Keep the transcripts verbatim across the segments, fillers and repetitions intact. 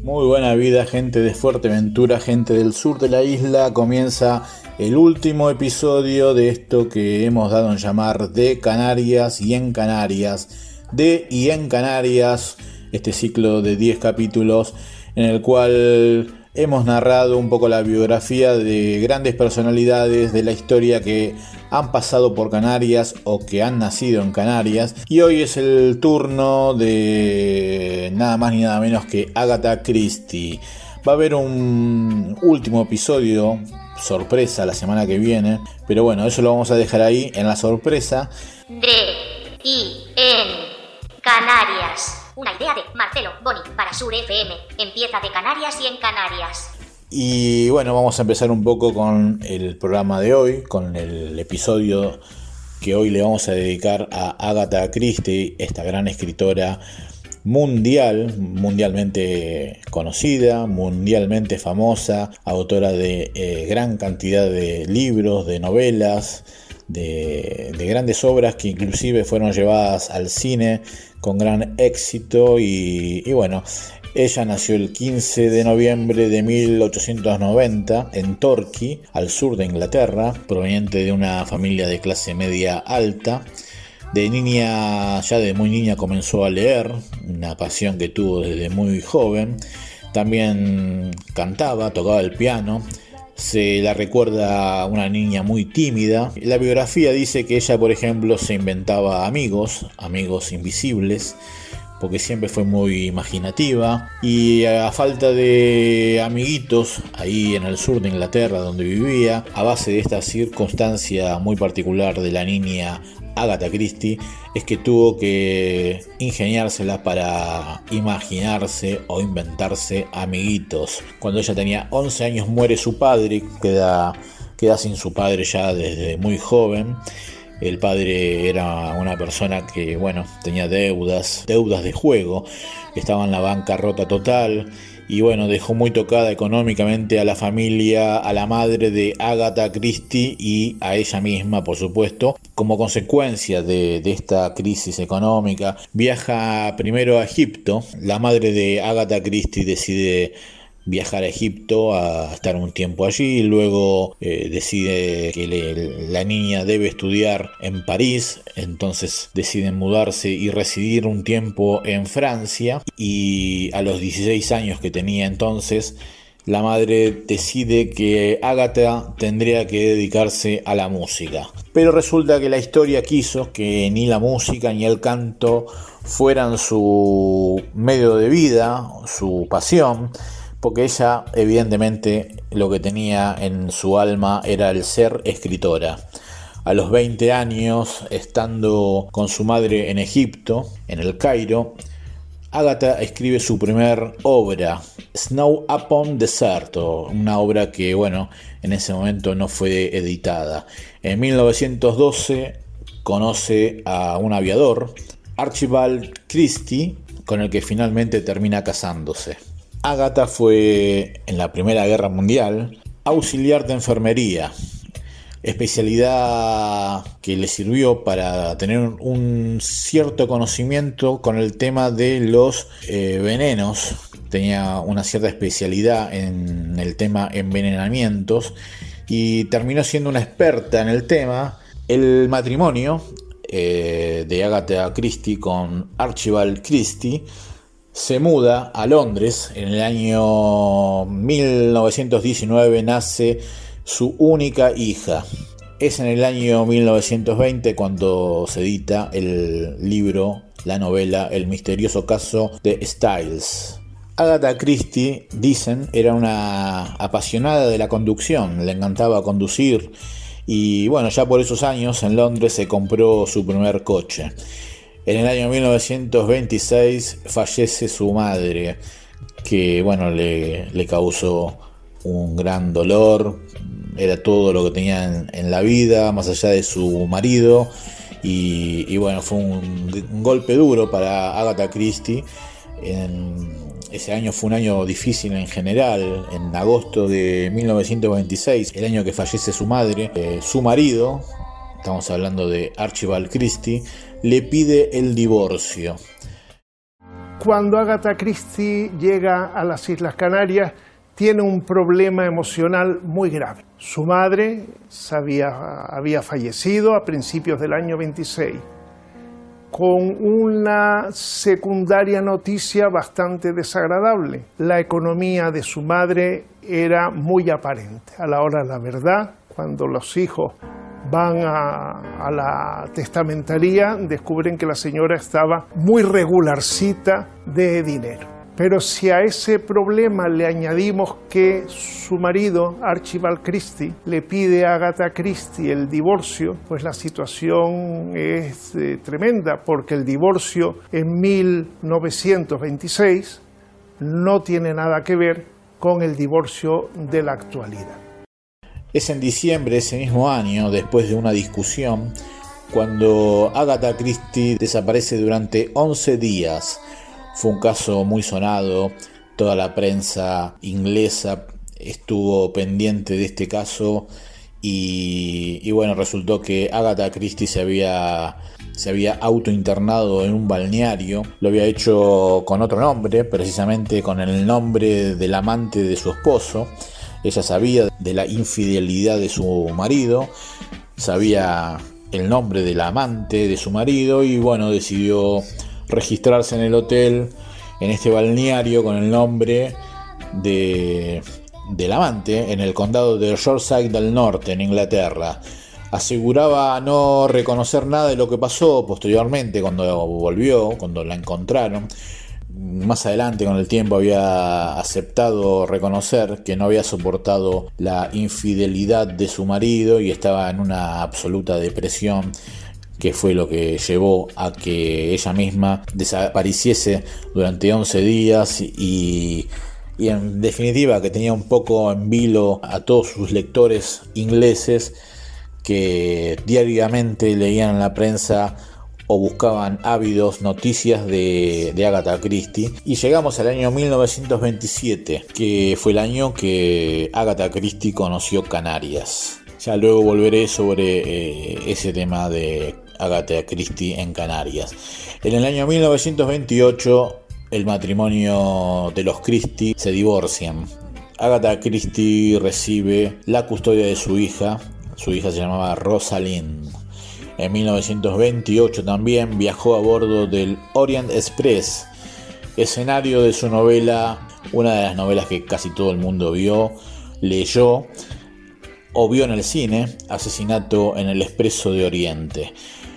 Muy buena vida, gente de Fuerteventura, gente del sur de la isla. Comienza el último episodio de esto que hemos dado en llamar De Canarias y en Canarias. De y en Canarias, este ciclo de diez capítulos en el cual hemos narrado un poco la biografía de grandes personalidades de la historia que han pasado por Canarias o que han nacido en Canarias. Y hoy es el turno de nada más ni nada menos que Agatha Christie. Va a haber un último episodio sorpresa la semana que viene, pero bueno, eso lo vamos a dejar ahí en la sorpresa. De y en Canarias. Una idea de Marcelo Boni para Sur F M. Empieza de Canarias y en Canarias. Y bueno, vamos a empezar un poco con el programa de hoy, con el episodio que hoy le vamos a dedicar a Agatha Christie, esta gran escritora mundial, mundialmente conocida, mundialmente famosa, autora de eh, gran cantidad de libros, de novelas, de, de grandes obras que inclusive fueron llevadas al cine con gran éxito. Y, y bueno, ella nació el quince de noviembre de mil ochocientos noventa en Torquay, al sur de Inglaterra, proveniente de una familia de clase media alta. De niña, ya de muy niña comenzó a leer, una pasión que tuvo desde muy joven. También cantaba, tocaba el piano. Se la recuerda una niña muy tímida. La biografía dice que ella, por ejemplo, se inventaba amigos, amigos invisibles, porque siempre fue muy imaginativa. Y a falta de amiguitos ahí en el sur de Inglaterra donde vivía, a base de esta circunstancia muy particular de la niña Agatha Christie, es que tuvo que ingeniárselas para imaginarse o inventarse amiguitos. Cuando ella tenía once años muere su padre, queda, queda sin su padre ya desde muy joven. El padre era una persona que, bueno, tenía deudas, deudas de juego, estaba en la bancarrota total. Y bueno, dejó muy tocada económicamente a la familia, a la madre de Agatha Christie y a ella misma, por supuesto. Como consecuencia de, de esta crisis económica, viaja primero a Egipto. La madre de Agatha Christie decide viajar a Egipto a estar un tiempo allí, y luego eh, decide que le, la niña debe estudiar en París, entonces deciden mudarse y residir un tiempo en Francia. Y a los dieciséis años que tenía entonces, la madre decide que Agatha tendría que dedicarse a la música. Pero resulta que la historia quiso que ni la música ni el canto fueran su medio de vida, su pasión, porque ella evidentemente lo que tenía en su alma era el ser escritora. A los veinte años, estando con su madre en Egipto, en el Cairo, Agatha escribe su primer obra, Snow Upon Desert, una obra que, bueno, en ese momento no fue editada. En mil novecientos doce conoce a un aviador, Archibald Christie, con el que finalmente termina casándose. Agatha fue, en la Primera Guerra Mundial, auxiliar de enfermería, especialidad que le sirvió para tener un cierto conocimiento con el tema de los eh, venenos. Tenía una cierta especialidad en el tema envenenamientos y terminó siendo una experta en el tema. El matrimonio eh, de Agatha Christie con Archibald Christie se muda a Londres. En el año mil novecientos diecinueve nace su única hija. Es en el año mil novecientos veinte cuando se edita el libro, la novela El misterioso caso de Styles. Agatha Christie, dicen, era una apasionada de la conducción, le encantaba conducir y bueno, ya por esos años en Londres se compró su primer coche. En el año mil novecientos veintiséis fallece su madre, que bueno, le, le causó un gran dolor. Era todo lo que tenía en, en la vida, más allá de su marido. Y, y bueno, fue un, un golpe duro para Agatha Christie. En, ese año fue un año difícil en general. En agosto de mil novecientos veintiséis, el año que fallece su madre, eh, su marido, estamos hablando de Archibald Christie, le pide el divorcio. Cuando Agatha Christie llega a las Islas Canarias, tiene un problema emocional muy grave. Su madre había, había fallecido a principios del año veintiséis, con una secundaria noticia bastante desagradable. La economía de su madre era muy aparente. A la hora de la verdad, cuando los hijos van a, a la testamentaría, descubren que la señora estaba muy regularcita de dinero. Pero si a ese problema le añadimos que su marido, Archibald Christie, le pide a Agatha Christie el divorcio, pues la situación es eh, tremenda, porque el divorcio en mil novecientos veintiséis no tiene nada que ver con el divorcio de la actualidad. Es en diciembre de ese mismo año, después de una discusión, cuando Agatha Christie desaparece durante once días. Fue un caso muy sonado, toda la prensa inglesa estuvo pendiente de este caso y, y bueno, resultó que Agatha Christie se había, se había autointernado en un balneario. Lo había hecho con otro nombre, precisamente con el nombre del amante de su esposo. Ella sabía de la infidelidad de su marido, sabía el nombre del amante de su marido y bueno, decidió registrarse en el hotel, en este balneario con el nombre de, del amante en el condado de Yorkshire del Norte, en Inglaterra. Aseguraba no reconocer nada de lo que pasó posteriormente cuando volvió, cuando la encontraron. Más adelante, con el tiempo, había aceptado reconocer que no había soportado la infidelidad de su marido y estaba en una absoluta depresión, que fue lo que llevó a que ella misma desapareciese durante once días y, y en definitiva que tenía un poco en vilo a todos sus lectores ingleses que diariamente leían en la prensa o buscaban ávidos noticias de, de Agatha Christie. Y llegamos al año mil novecientos veintisiete, que fue el año que Agatha Christie conoció Canarias. Ya luego volveré sobre eh, ese tema de Agatha Christie en Canarias. En el año mil novecientos veintiocho el matrimonio de los Christie se divorcian. Agatha Christie recibe la custodia de su hija. Su hija se llamaba Rosalind. En mil novecientos veintiocho también viajó a bordo del Orient Express, escenario de su novela, una de las novelas que casi todo el mundo vio, leyó o vio en el cine, Asesinato en el Expreso de Oriente.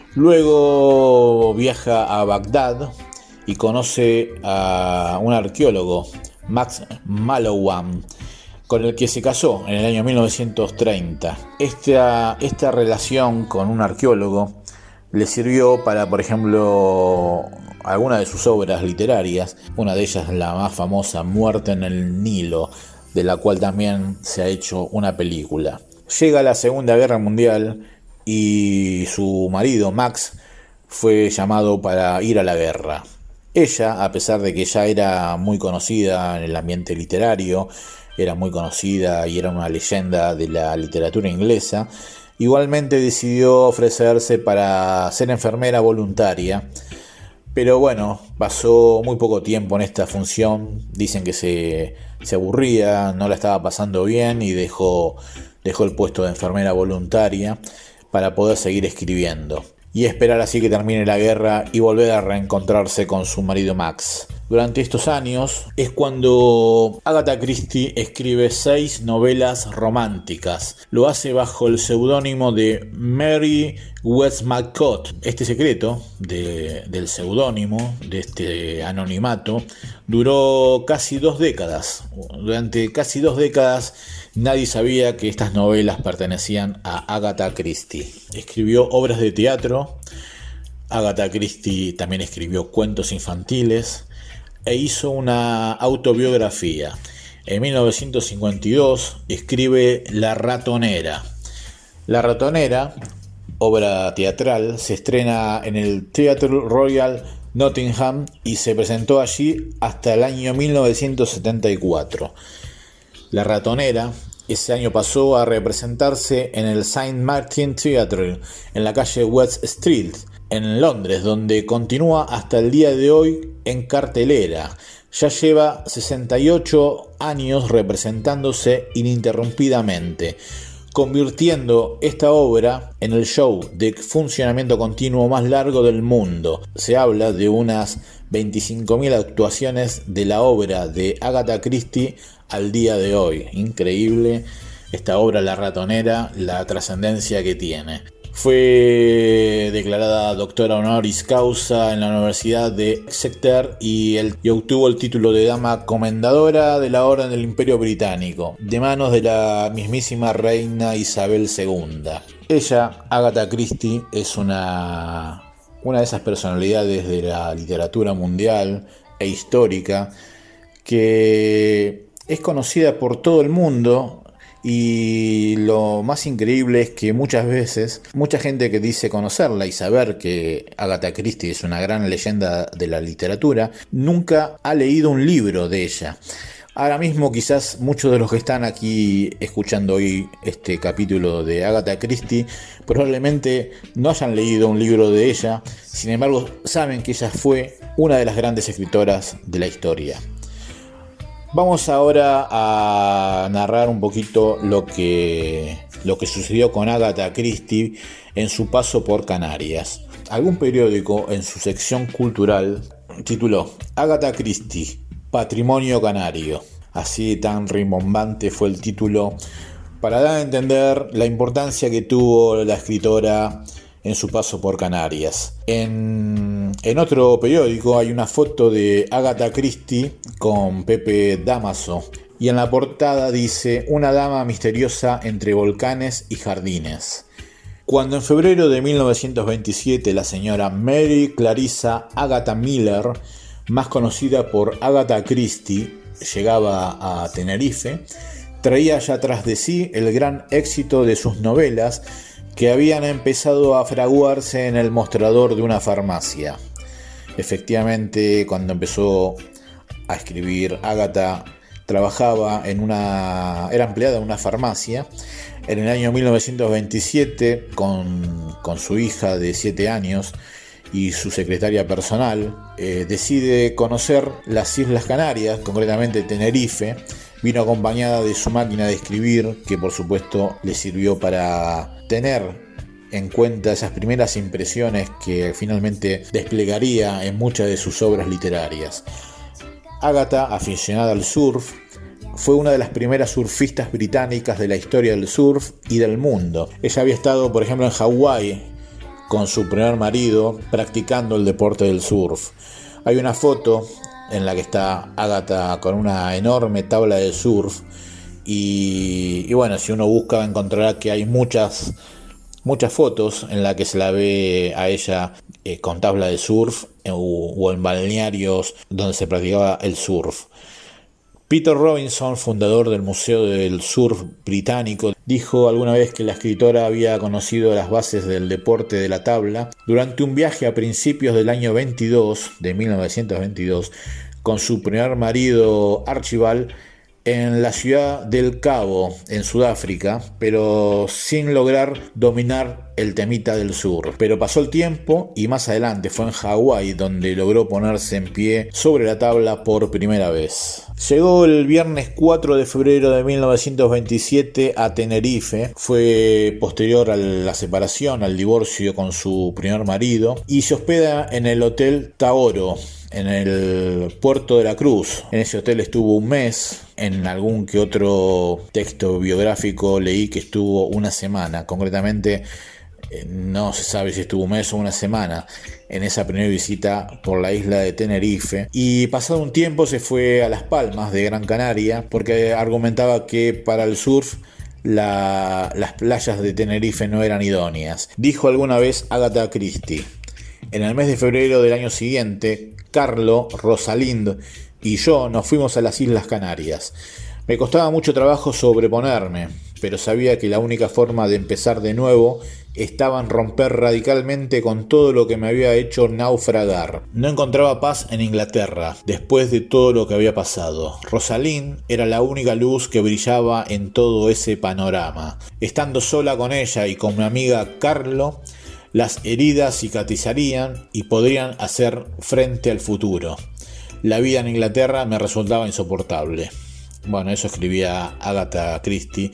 Luego viaja a Bagdad y conoce a un arqueólogo, Max Mallowan, con el que se casó en el año mil novecientos treinta. Esta, esta relación con un arqueólogo le sirvió para, por ejemplo, algunas de sus obras literarias. Una de ellas, la más famosa, Muerte en el Nilo, de la cual también se ha hecho una película. Llega la Segunda Guerra Mundial y su marido, Max, fue llamado para ir a la guerra. Ella, a pesar de que ya era muy conocida en el ambiente literario, era muy conocida y era una leyenda de la literatura inglesa, igualmente decidió ofrecerse para ser enfermera voluntaria. Pero bueno, pasó muy poco tiempo en esta función. Dicen que se, se aburría, no la estaba pasando bien y dejó, dejó el puesto de enfermera voluntaria para poder seguir escribiendo y esperar así que termine la guerra y volver a reencontrarse con su marido Max. Durante estos años es cuando Agatha Christie escribe seis novelas románticas. Lo hace bajo el seudónimo de Mary Westmacott. Este secreto de, del seudónimo, de este anonimato, duró casi dos décadas. Durante casi dos décadas nadie sabía que estas novelas pertenecían a Agatha Christie. Escribió obras de teatro. Agatha Christie también escribió cuentos infantiles e hizo una autobiografía. En mil novecientos cincuenta y dos escribe La Ratonera. La Ratonera, obra teatral, se estrena en el Theatre Royal Nottingham y se presentó allí hasta el año mil novecientos setenta y cuatro. La Ratonera ese año pasó a representarse en el Saint Martin Theatre en la calle West Street en Londres, donde continúa hasta el día de hoy en cartelera. Ya lleva sesenta y ocho años representándose ininterrumpidamente, convirtiendo esta obra en el show de funcionamiento continuo más largo del mundo. Se habla de unas veinticinco mil actuaciones de la obra de Agatha Christie al día de hoy. Increíble esta obra, La Ratonera, la trascendencia que tiene. Fue declarada doctora honoris causa en la Universidad de Exeter y, el, y obtuvo el título de Dama Comendadora de la Orden del Imperio Británico, de manos de la mismísima reina Isabel segunda. Ella, Agatha Christie, es una, una de esas personalidades de la literatura mundial e histórica que es conocida por todo el mundo. Y lo más increíble es que muchas veces, mucha gente que dice conocerla y saber que Agatha Christie es una gran leyenda de la literatura, nunca ha leído un libro de ella. Ahora mismo quizás muchos de los que están aquí escuchando hoy este capítulo de Agatha Christie probablemente no hayan leído un libro de ella, sin embargo saben que ella fue una de las grandes escritoras de la historia. Vamos ahora a narrar un poquito lo que, lo que sucedió con Agatha Christie en su paso por Canarias. Algún periódico en su sección cultural tituló Agatha Christie, Patrimonio Canario. Así tan rimbombante fue el título para dar a entender la importancia que tuvo la escritora en su paso por Canarias. En, en otro periódico hay una foto de Agatha Christie con Pepe Damaso y en la portada dice: una dama misteriosa entre volcanes y jardines. Cuando en febrero de mil novecientos veintisiete la señora Mary Clarissa Agatha Miller, más conocida por Agatha Christie, llegaba a Tenerife, traía ya tras de sí el gran éxito de sus novelas que habían empezado a fraguarse en el mostrador de una farmacia. Efectivamente, cuando empezó a escribir, Agatha trabajaba en una, era empleada en una farmacia. En el año mil novecientos veintisiete, con, con su hija de siete años y su secretaria personal, eh, decide conocer las Islas Canarias, concretamente Tenerife. Vino acompañada de su máquina de escribir, que por supuesto le sirvió para tener en cuenta esas primeras impresiones que finalmente desplegaría en muchas de sus obras literarias. Agatha, aficionada al surf, fue una de las primeras surfistas británicas de la historia del surf y del mundo. Ella había estado, por ejemplo, en Hawái con su primer marido practicando el deporte del surf. Hay una foto en la que está Agatha con una enorme tabla de surf y, y bueno, si uno busca encontrará que hay muchas, muchas fotos en las que se la ve a ella eh, con tabla de surf eh, o, o en balnearios donde se practicaba el surf. Peter Robinson, fundador del Museo del Surf Británico, dijo alguna vez que la escritora había conocido las bases del deporte de la tabla durante un viaje a principios del año veintidós, de mil novecientos veintidós, con su primer marido Archibald en la ciudad del Cabo, en Sudáfrica, pero sin lograr dominar el temita del sur. Pero pasó el tiempo y más adelante fue en Hawái donde logró ponerse en pie sobre la tabla por primera vez. Llegó el viernes cuatro de febrero de mil novecientos veintisiete a Tenerife. Fue posterior a la separación, al divorcio con su primer marido, y se hospeda en el Hotel Taoro, en el Puerto de la Cruz. En ese hotel estuvo un mes. En algún que otro texto biográfico leí que estuvo una semana. Concretamente no se sabe si estuvo un mes o una semana en esa primera visita por la isla de Tenerife. Y pasado un tiempo se fue a Las Palmas de Gran Canaria porque argumentaba que para el surf la, las playas de Tenerife no eran idóneas. Dijo alguna vez Agatha Christie: en el mes de febrero del año siguiente, Carlo, Rosalind y yo nos fuimos a las Islas Canarias. Me costaba mucho trabajo sobreponerme, pero sabía que la única forma de empezar de nuevo estaba en romper radicalmente con todo lo que me había hecho naufragar. No encontraba paz en Inglaterra, después de todo lo que había pasado. Rosalind era la única luz que brillaba en todo ese panorama. Estando sola con ella y con mi amiga Carlo, Las heridas cicatrizarían y podrían hacer frente al futuro. La vida en Inglaterra me resultaba insoportable. Bueno, eso escribía Agatha Christie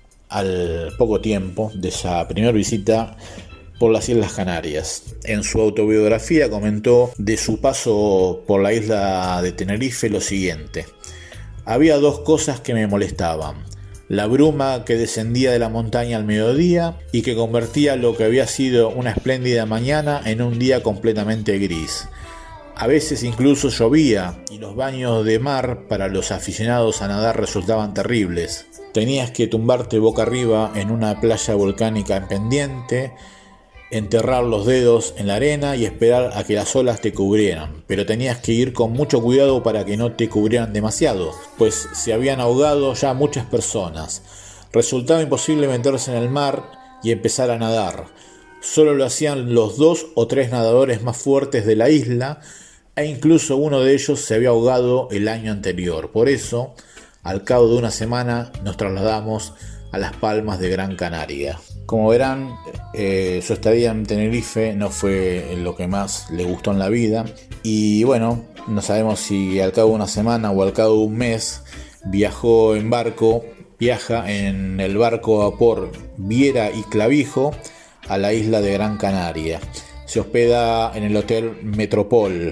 al poco tiempo de esa primera visita por las Islas Canarias. En su autobiografía comentó de su paso por la isla de Tenerife lo siguiente: había dos cosas que me molestaban: la bruma que descendía de la montaña al mediodía y que convertía lo que había sido una espléndida mañana en un día completamente gris. A veces incluso llovía y los baños de mar para los aficionados a nadar resultaban terribles. Tenías que tumbarte boca arriba en una playa volcánica en pendiente, enterrar los dedos en la arena y esperar a que las olas te cubrieran, pero tenías que ir con mucho cuidado para que no te cubrieran demasiado, pues se habían ahogado ya muchas personas. Resultaba imposible meterse en el mar y empezar a nadar. Solo lo hacían los dos o tres nadadores más fuertes de la isla, e incluso uno de ellos se había ahogado el año anterior. Por eso, al cabo de una semana, nos trasladamos a Las Palmas de Gran Canaria. Como verán, eh, su estadía en Tenerife no fue lo que más le gustó en la vida. Y bueno, no sabemos si al cabo de una semana o al cabo de un mes viajó en barco, viaja en el barco a vapor Viera y Clavijo a la isla de Gran Canaria. Se hospeda en el Hotel Metropol.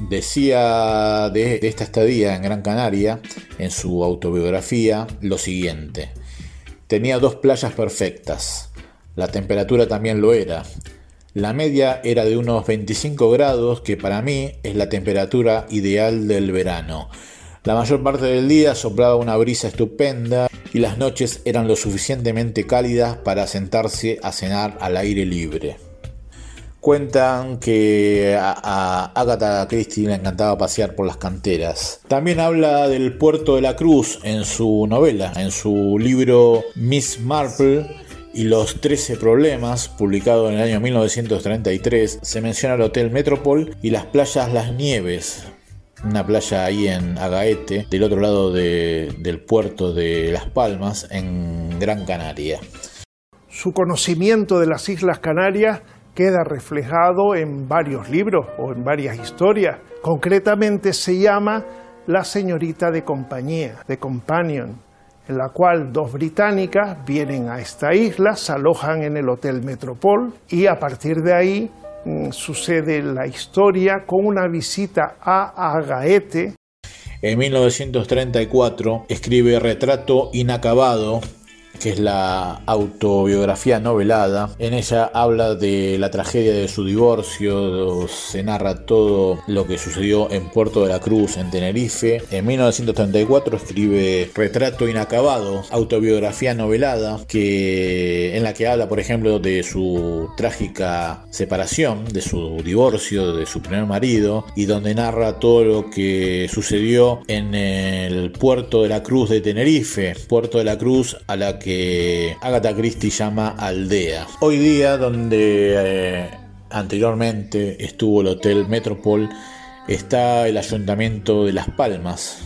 Decía de, de esta estadía en Gran Canaria, en su autobiografía, lo siguiente: tenía dos playas perfectas. La temperatura también lo era. La media era de unos veinticinco grados, que para mí es la temperatura ideal del verano. La mayor parte del día soplaba una brisa estupenda y las noches eran lo suficientemente cálidas para sentarse a cenar al aire libre. Cuentan que a, a Agatha Christie le encantaba pasear por las canteras. También habla del puerto de la Cruz en su novela, en su libro Miss Marple y los trece problemas, publicado en el año mil novecientos treinta y tres. Se menciona el Hotel Metropol y las playas Las Nieves, una playa ahí en Agaete, del otro lado de, del puerto de Las Palmas, en Gran Canaria. Su conocimiento de las Islas Canarias queda reflejado en varios libros o en varias historias. Concretamente se llama La señorita de compañía, de Companion, en la cual dos británicas vienen a esta isla, se alojan en el Hotel Metropol y a partir de ahí mmm, sucede la historia con una visita a Agaete. En mil novecientos treinta y cuatro escribe Retrato inacabado, que es la autobiografía novelada. En ella habla de la tragedia de su divorcio, se narra todo lo que sucedió en Puerto de la Cruz, en Tenerife. En mil novecientos treinta y cuatro escribe Retrato inacabado, autobiografía novelada, que, en la que habla, por ejemplo, de su trágica separación, de su divorcio de su primer marido, y donde narra todo lo que sucedió en el Puerto de la Cruz de Tenerife, Puerto de la Cruz a la que que Agatha Christie llama aldea. Hoy día, donde eh, anteriormente estuvo el Hotel Metropol, está el Ayuntamiento de Las Palmas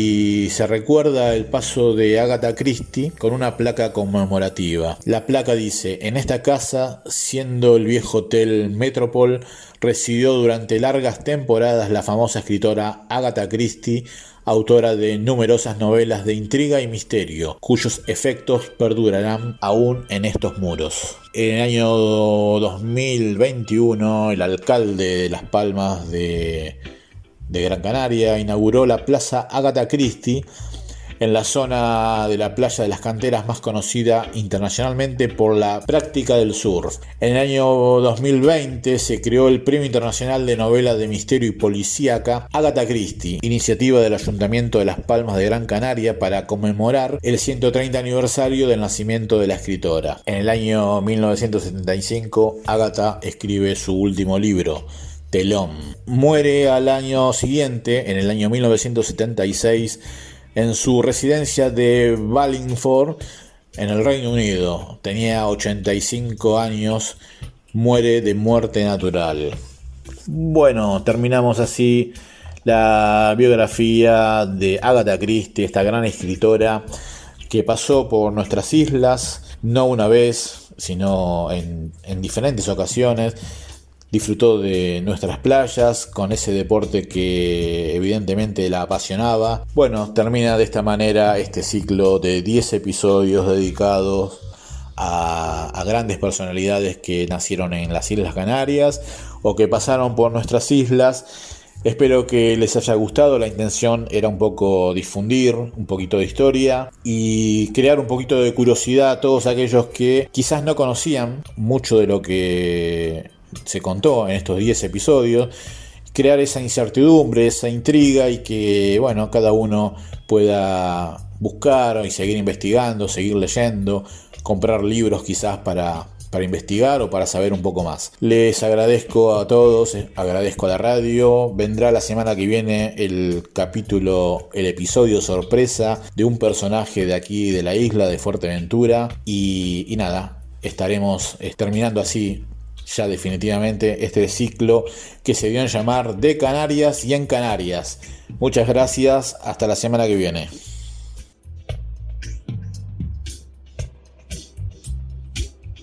y se recuerda el paso de Agatha Christie con una placa conmemorativa. La placa dice: en esta casa, siendo el viejo Hotel Metropol, residió durante largas temporadas la famosa escritora Agatha Christie, autora de numerosas novelas de intriga y misterio, cuyos efectos perdurarán aún en estos muros. En el año dos mil veintiuno, el alcalde de Las Palmas de, de Gran Canaria inauguró la Plaza Agatha Christie, en la zona de la playa de las canteras más conocida internacionalmente por la práctica del surf. En el año dos mil veinte se creó el Premio Internacional de Novela de Misterio y Policíaca Agatha Christie, iniciativa del Ayuntamiento de Las Palmas de Gran Canaria para conmemorar el ciento treinta aniversario del nacimiento de la escritora. En el año mil novecientos setenta y cinco, Agatha escribe su último libro, Telón. Muere al año siguiente, en el año mil novecientos setenta y seis, en su residencia de Wallingford, en el Reino Unido. Tenía ochenta y cinco años, muere de muerte natural. Bueno, terminamos así la biografía de Agatha Christie, esta gran escritora que pasó por nuestras islas, no una vez, sino en, en diferentes ocasiones. Disfrutó de nuestras playas con ese deporte que evidentemente la apasionaba. Bueno, termina de esta manera este ciclo de diez episodios dedicados a, a grandes personalidades que nacieron en las Islas Canarias o que pasaron por nuestras islas. Espero que les haya gustado. La intención era un poco difundir un poquito de historia y crear un poquito de curiosidad a todos aquellos que quizás no conocían mucho de lo que se contó en estos diez episodios, crear esa incertidumbre, esa intriga y que, bueno, cada uno pueda buscar y seguir investigando, seguir leyendo, comprar libros quizás para, para investigar o para saber un poco más. Les agradezco a todos, agradezco a la radio. Vendrá la semana que viene el capítulo, el episodio sorpresa de un personaje de aquí de la isla de Fuerteventura y, y nada, estaremos terminando así ya definitivamente este ciclo que se dio en llamar De Canarias y en Canarias. Muchas gracias, hasta la semana que viene.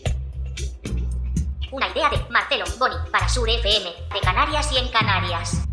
Una idea de Marcelo Boni para Sur F M, de Canarias y en Canarias.